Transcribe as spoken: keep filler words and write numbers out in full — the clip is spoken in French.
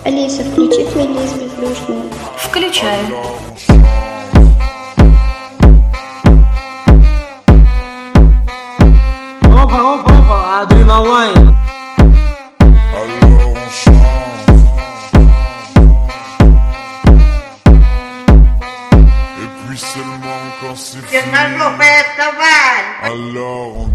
Алиса, включи плейлист бездушную. Включаю. Опа, опа, опа, адреналайн. Et puis seulement quand c'est fini, alors on